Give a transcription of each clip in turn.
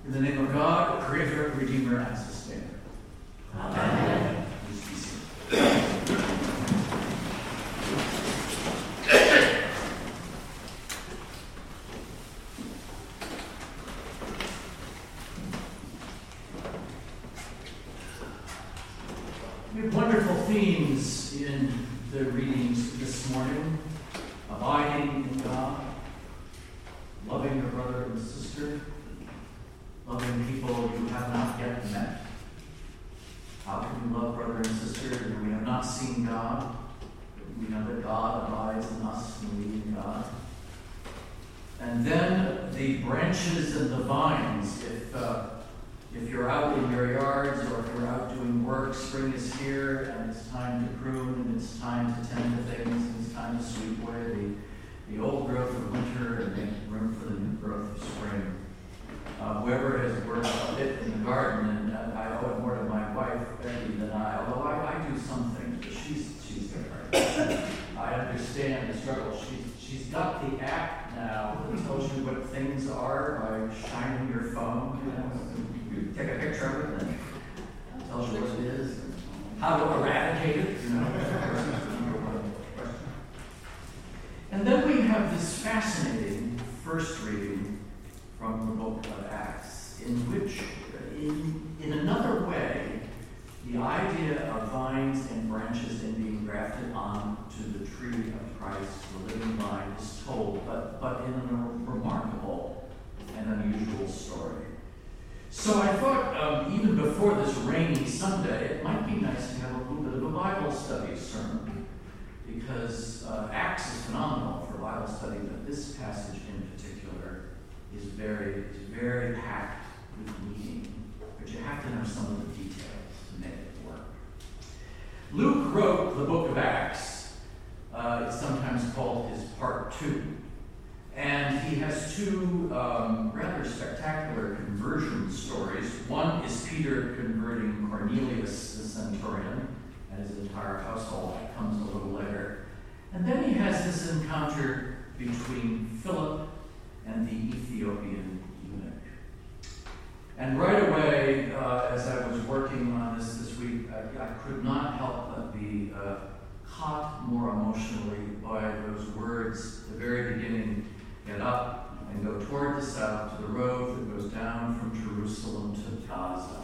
In the name of God, Creator, Redeemer, and Sustainer. Amen. Please be seated. We have wonderful themes in the readings this morning. Abiding in God, loving your brother and sister, loving people you have not yet met. How can we love brother and sister when we have not seen God? We know that God abides in us and we in God. And then the branches and the vines. If you're out in your yards or if you're out doing work, spring is here and it's time to prune and it's time to tend to things and it's time to sweep away the old growth of winter and make room for the new growth of spring. Whoever has worked a bit in the garden, and I owe it more to my wife, Becky, than I, although I do some things, but she's different. I understand the struggle. She's got the app now that tells you what things are by shining your phone. You take a picture of it and it tells you what it is, and how to eradicate it. And then we have this fascinating first reading from the book of Acts, in which, in another way, the idea of vines and branches and being grafted onto the tree of Christ, the living vine, is told, but in a remarkable and unusual story. So I thought, even before this rainy Sunday, it might be nice to have a little bit of a Bible study sermon, because Acts is phenomenal for Bible study, but this passage in particular is very packed with meaning, but you have to know some of the details to make it work. Luke wrote the book of Acts. It's sometimes called his part 2. And he has two rather spectacular conversion stories. One is Peter converting Cornelius the centurion and his entire household. That comes a little later. And then he has this encounter between Philip and the Ethiopian eunuch. And right away, as I was working on this week, I could not help but be caught more emotionally by those words at the very beginning. Get up and go toward the south to the road that goes down from Jerusalem to Gaza.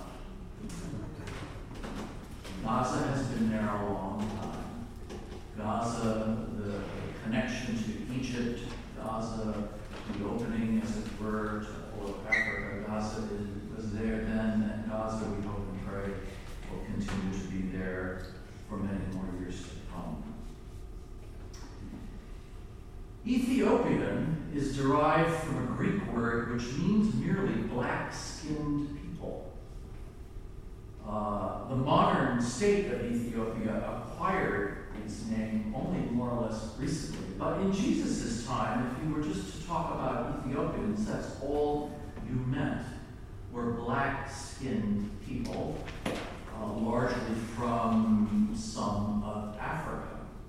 Gaza has been there a long time. Gaza, the connection to Egypt, Gaza, the opening, as it were, to the whole of Africa. Gaza was there then, and Gaza, we hope and pray, will continue to be there for many more years to come. Ethiopian is derived from a Greek word which means merely black-skinned people. The modern state of Ethiopia acquired its name only more or less recently. But in Jesus' time, if you were just to talk about Ethiopians, that's all you meant, were black-skinned people, largely from some of Africa.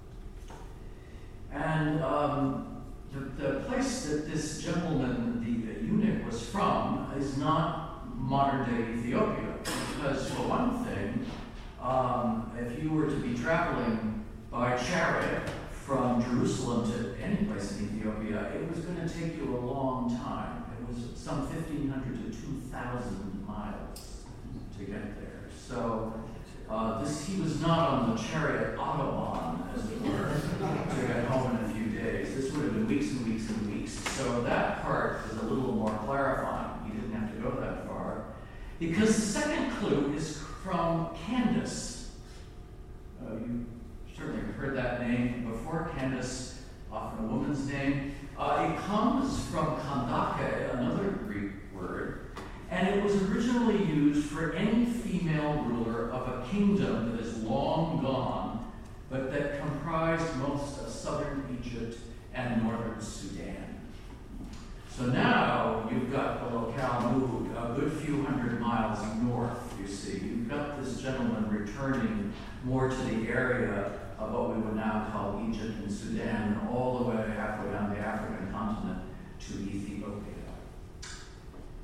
And the place that this gentleman, the eunuch, was from is not modern-day Ethiopia. Because, for one thing, if you were to be traveling by chariot from Jerusalem to any place in Ethiopia, it was going to take you a long time. It was some 1,500 to 2,000 miles to get there. So he was not on the chariot autobahn, as it were, to get home in a few days. This would have been weeks and weeks and weeks. So that part is a little more clarifying. You didn't have to go that far. Because the second clue is from Candace. You certainly have heard that name before. Candace, often a woman's name. It comes from Kandake, another Greek word, and it was originally used for any female ruler of a kingdom that is long gone, but that comprised most of southern Egypt and northern Sudan. So now you've got the locale moved a good few hundred miles north, you see. You've got this gentleman returning more to the area of what we would now call Egypt and Sudan, and all the way halfway down the African continent to Ethiopia.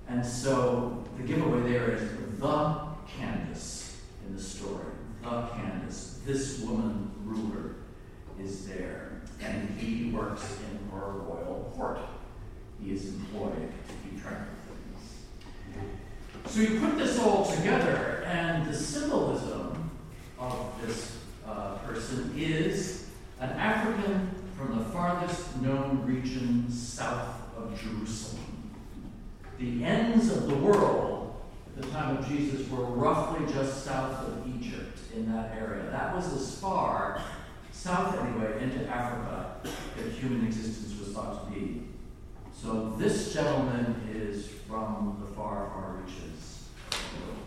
And so the giveaway there is the Candace in the story. The Candace. This woman ruler is there, and he works in her royal court. He is employed to keep track of things. So you put this all together, and the symbolism of this person is an African from the farthest known region south of Jerusalem. The ends of the world at the time of Jesus were roughly just south of Egypt in that area. That was as far south anyway into Africa that human existence was thought to be. So this gentleman is from the far, far reaches of the world.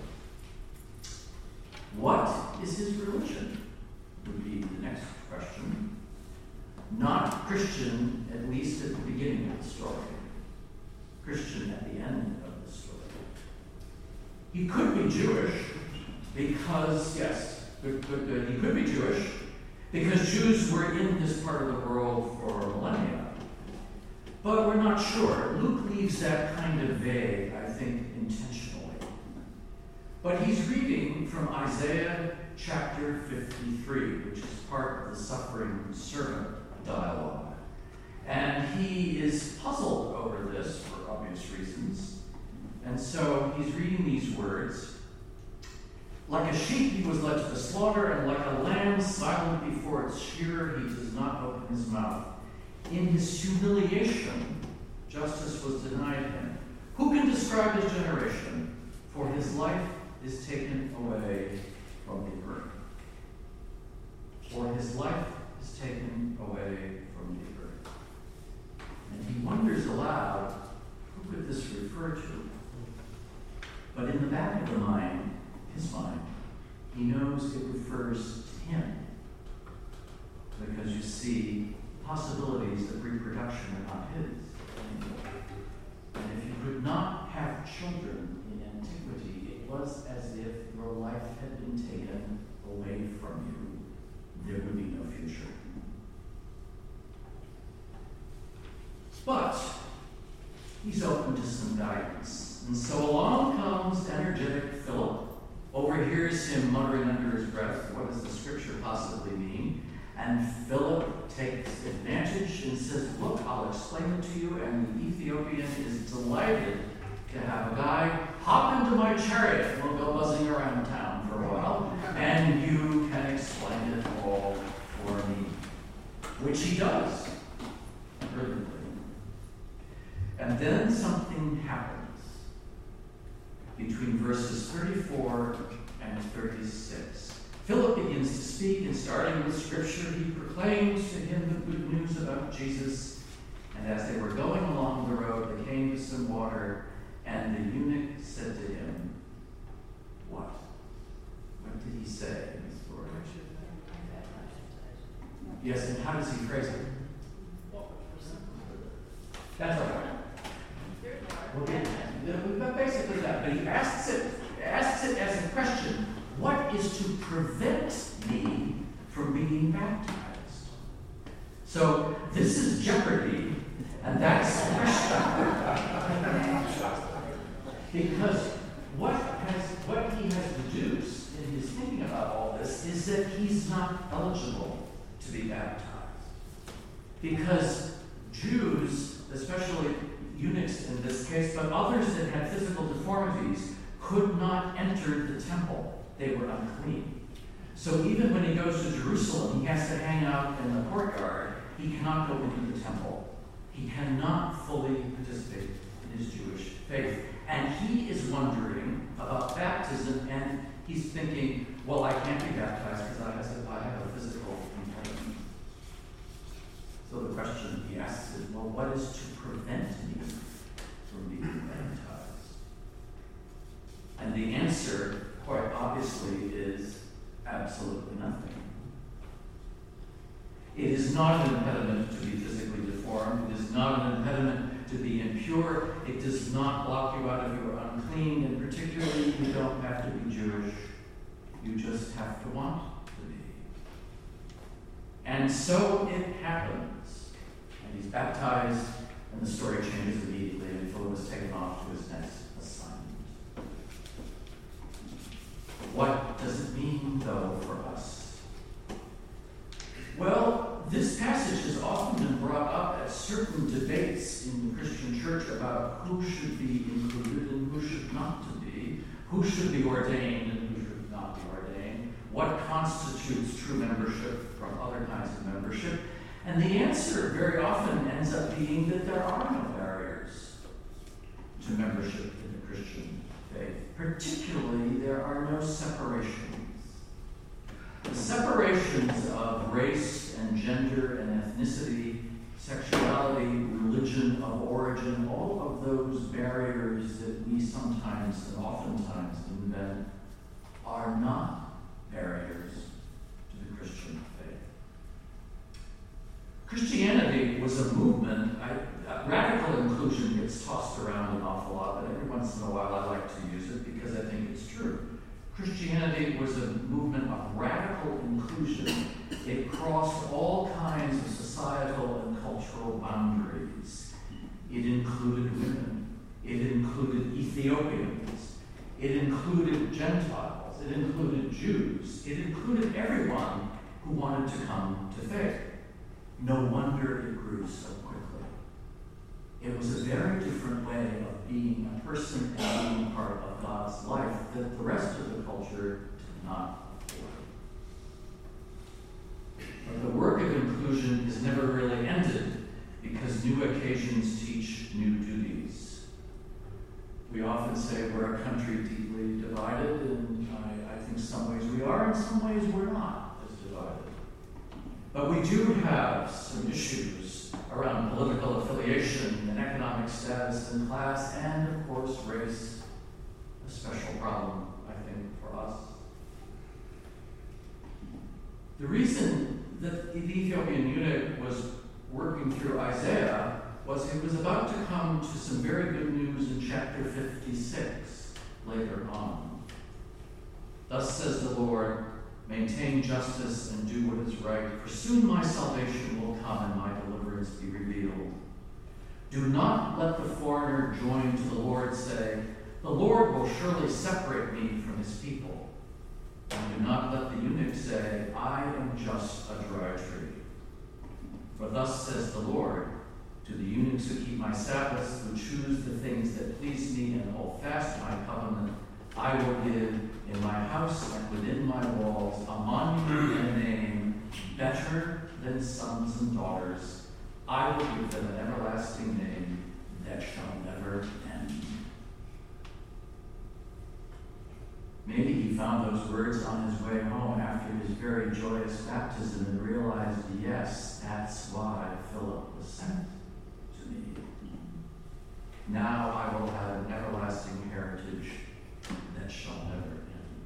What is his religion? Would be the next question. Not Christian, at least at the beginning of the story. Christian at the end of the story. He could be Jewish because, yes, he could be Jewish because Jews were in this part of the world for millennia. But we're not sure. Luke leaves that kind of vague, I think, intentionally. But he's reading from Isaiah chapter 53, which is part of the suffering servant dialogue. And he is puzzled over this for obvious reasons. And so he's reading these words. Like a sheep he was led to the slaughter, and like a lamb silent before its shearer, he does not open his mouth. In his humiliation, justice was denied him. Who can describe his generation? For his life is taken away from the earth. For his life is taken away from the earth. And he wonders aloud, who could this refer to? But in the back of the mind, his mind, he knows it refers to him. Because you see, possibilities of reproduction are not his anymore. And if you could not have children in antiquity, it was as if your life had been taken away from you. There would be no future. But he's open to some guidance. And so along comes energetic Philip, overhears him muttering under his breath, what does the scripture possibly mean? And Philip takes advantage and says, look, I'll explain it to you. And the Ethiopian is delighted to have a guy hop into my chariot and we'll go buzzing around town for a while. And you can explain it all for me. Which he does, brilliantly. And then something happens between verses 34 and 36. Philip begins to speak, and starting with scripture, he proclaims to him the good news about Jesus. And as they were going along the road, they came to some water, and the eunuch said to him, what? What did he say in the story? Yes, and how does he phrase it? That's all right. Okay. Basically that, but he asks it as a question. What is to prevent me from being baptized? So this is jeopardy, and that's the question. Because what he has deduced in his thinking about all this is that he's not eligible to be baptized. Because Jews, especially eunuchs in this case, but others that had physical deformities, could not enter the temple. They were unclean. So even when he goes to Jerusalem, he has to hang out in the courtyard. He cannot go into the temple. He cannot fully participate in his Jewish faith. And he is wondering about baptism, and he's thinking, well, I can't be baptized because I have a physical impediment. So the question he asks is, well, what is to prevent me from being baptized? And the answer, quite obviously, is absolutely nothing. It is not an impediment to be physically deformed. It is not an impediment to be impure. It does not block you out if you are unclean, and particularly you don't have to be Jewish. You just have to want to be. And so it happens. And he's baptized, and the story changes immediately, and Philip is taken off to his next What does it mean, though, for us? Well, this passage has often been brought up at certain debates in the Christian church about who should be included and who should not to be, who should be ordained and who should not be ordained, what constitutes true membership from other kinds of membership. And the answer very often ends up being that there are no barriers to membership in the Christian faith. Particularly, there are no separations. The separations of race and gender and ethnicity, sexuality, religion of origin, all of those barriers that we sometimes and oftentimes invent are not barriers to the Christian faith. Christianity was a movement. Radical inclusion gets tossed around an awful lot, but every once in a while I like to use it because I think it's true. Christianity was a movement of radical inclusion. It crossed all kinds of societal and cultural boundaries. It included women. It included Ethiopians. It included Gentiles. It included Jews. It included everyone who wanted to come to faith. No wonder it grew so quickly. It was a very different way of being a person and being part of God's life that the rest of the culture did not afford. But the work of inclusion is never really ended because new occasions teach new duties. We often say we're a country deeply divided, and I think some ways we are, and some ways we're not as divided. But we do have some issues around political affiliation and economic status and class, and of course race, a special problem, I think, for us. The reason that the Ethiopian eunuch was working through Isaiah was he was about to come to some very good news in chapter 56 later on. Thus says the Lord, maintain justice and do what is right, for soon my salvation will come and my deliverance be revealed. Do not let the foreigner join to the Lord say, the Lord will surely separate me from his people. And do not let the eunuch say, I am just a dry tree. For thus says the Lord, to the eunuchs who keep my Sabbaths, who choose the things that please me and hold fast my covenant, I will give in my house and within my walls a monument and a name better than sons and daughters. I will give them an everlasting name that shall never end. Maybe he found those words on his way home after his very joyous baptism and realized, yes, that's why Philip was sent to me. Now I will have an everlasting heritage that shall never end.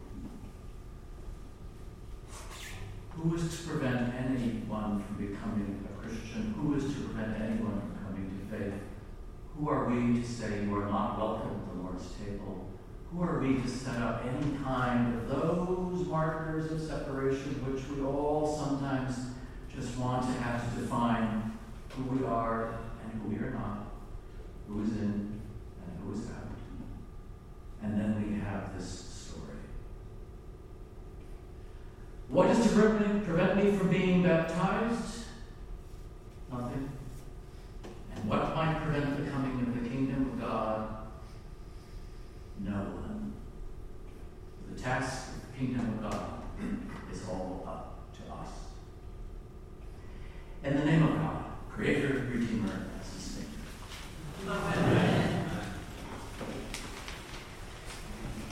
Who is to prevent anyone from becoming a Christian? Who is to prevent anyone from coming to faith? Who are we to say you are not welcome at the Lord's table? Who are we to set up any kind of those markers of separation which we all sometimes just want to have to define who we are and who we are not, who is in and who is out? And then we have this story. What is to prevent me from being baptized? Nothing. And what might prevent the coming of the kingdom of God? No one. The task of the kingdom of God is all up to us. In the name of God, Creator, Redeemer, and